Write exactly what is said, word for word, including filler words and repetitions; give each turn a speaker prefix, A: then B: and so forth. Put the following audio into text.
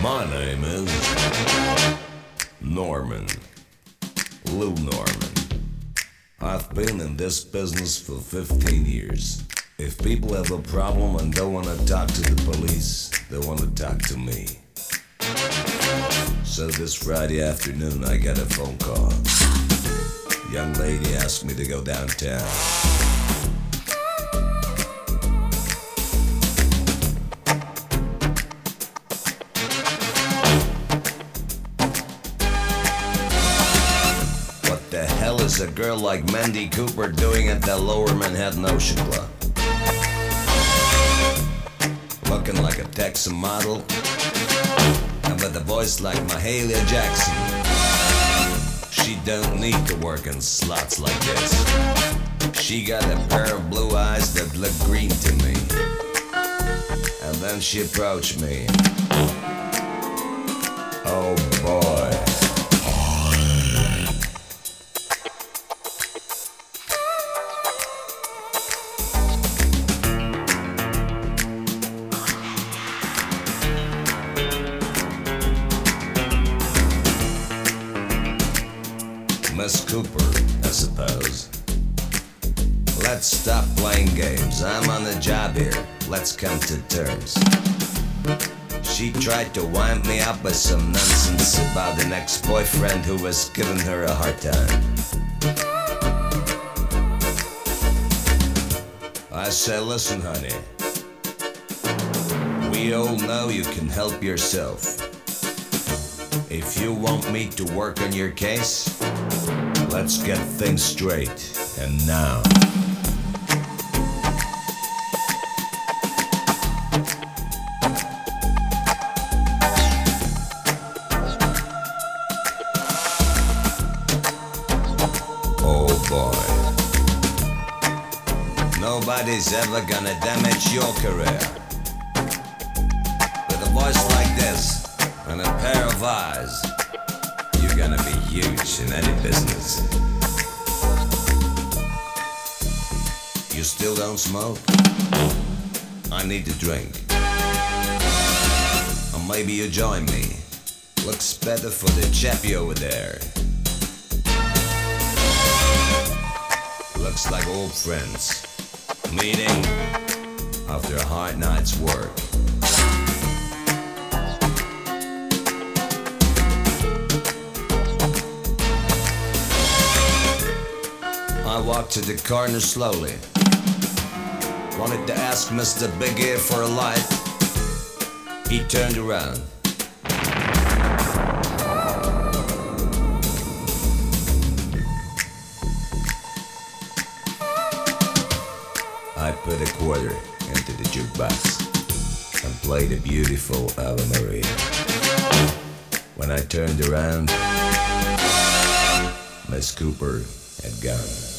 A: My name is Norman, Lou Norman. I've been in this business for fifteen years. If people have a problem and don't want to talk to the police, they want to talk to me. So this Friday afternoon I got a phone call. Young lady asked me to go downtown. What the hell is a girl like Mandy Cooper doing at the Lower Manhattan Ocean Club? Looking like a Texan model, and with a voice like Mahalia Jackson. She don't need to work in slots like this. She got a pair of blue eyes that look green to me. And then she approached me. Oh boy. Miss Cooper, I suppose. Let's stop playing games. I'm on the job here. Let's come to terms. She tried to wind me up with some nonsense about an ex-boyfriend who was giving her a hard time. I said, listen, honey. We all know you can help yourself. If you want me to work on your case, let's get things straight, and now. Oh boy. Nobody's ever gonna damage your career. With a voice like this, and a pair of eyes, you're gonna be huge in any business. You still don't smoke? I need to drink. Or maybe you join me. Looks better for the chappie over there. Looks like old friends meeting after a hard night's work. I walked to the corner slowly. Wanted to ask Mister Big Ear for a light. He turned around. I put a quarter into the jukebox and played a beautiful Ave Maria. When I turned around, Miss Cooper had gone.